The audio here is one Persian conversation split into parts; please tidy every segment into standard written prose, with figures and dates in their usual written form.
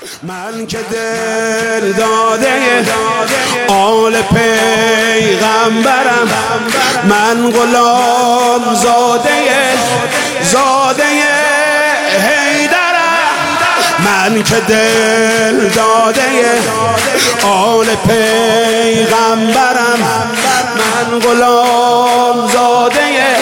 من که دل داده آل پیغمبرم، من غلام زاده حیدرم. من که دل داده آل پیغمبرم، من غلام زاده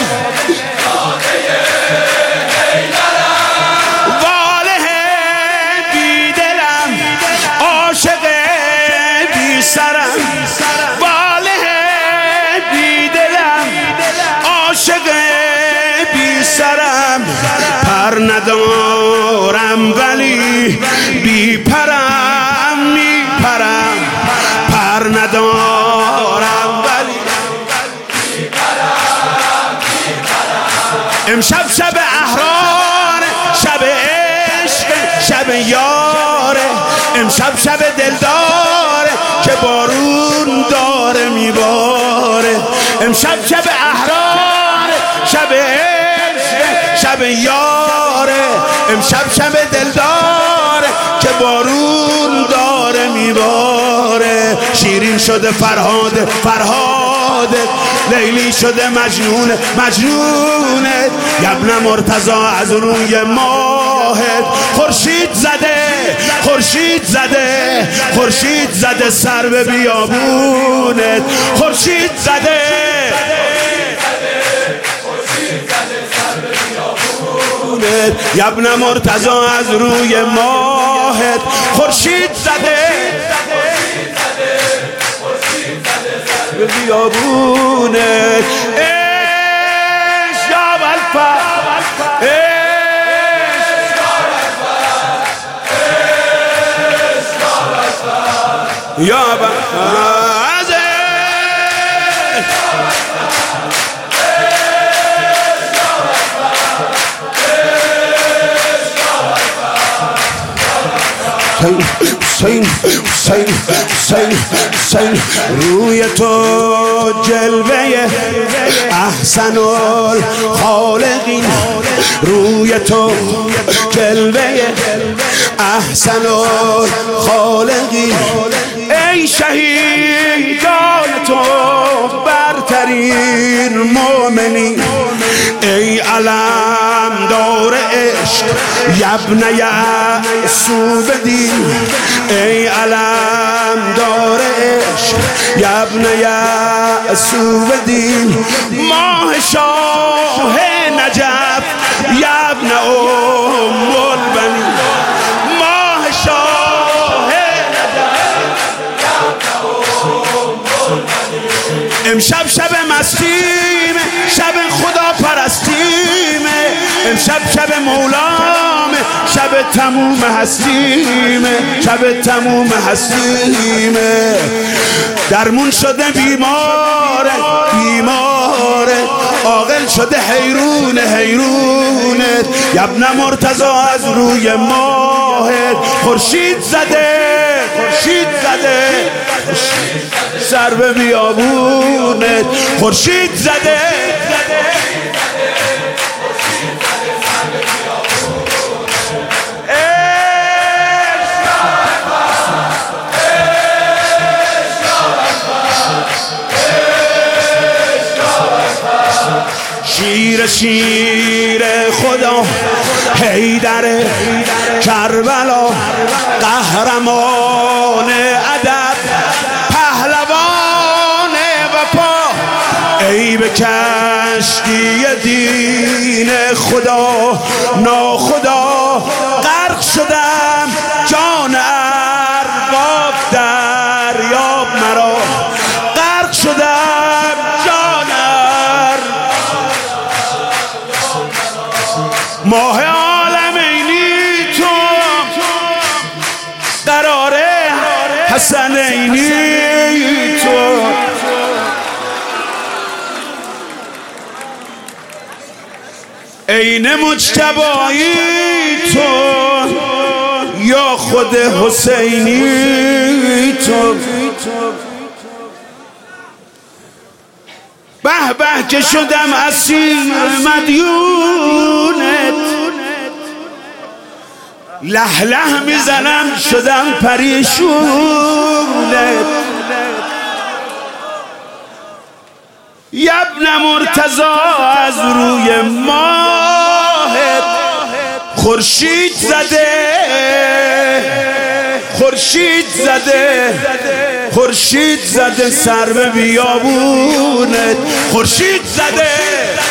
پر ندارم ولی بی پرم میپرم، پر ندارم ولی بی پرم میپرم. امشب شب احرار، شب عشق، شب یاره، امشب شب دلداره که بارون داره میباره. امشب شب احرار، شب شب یاره، امشب شب دلداره که بارون داره میباره. شیرین شده فرهاده، لیلی شده مجنونه. یبن مرتضا از روی ماهت خورشید زده سر به بیابونت، خورشید زده یبن مرتضا از روی ماهت خورشید زده به بیابونت. عشق یا بلفر، یا بلفر حسین روی تو جلوه احسن الخالقین، روی تو جلوه احسن الخالقین. ای شهیدان تو برترین مومنین، ای علم دار عشق یبن یعصوب دین، ای علم دار عشق یبن یعصوب دین. ماه شاه نجف یبن ام البنین، ماه شاه نجف امشب شب مستیم، شب خدا پرستیم، امشب شب مولام، شب تموم هستیم، شب تموم هستیم. درمون شده بیماره عاقل شده حیرونت. یبن مرتضا از روی ماهت خورشید زده سر به بیابونت، خورشید زده شیر خدا حیدر کربلا، قهرمان ادب، پهلوان وفا. ای به کشتی دین خدا ناخدا غرق شدم، جان ارباب دریاب مرا غرق شدم، جان ماه عالمینی تو قراره حسنینی تو. عین مجتبایی تو یا خود حسینی تو. به به که شدم اسیر مدیونت، له له میزنم شدم پریشونه. یبن مرتضا از روی ماهت خورشید زده، خورشید زده، خورشید زده سر به بیابونت، خورشید زده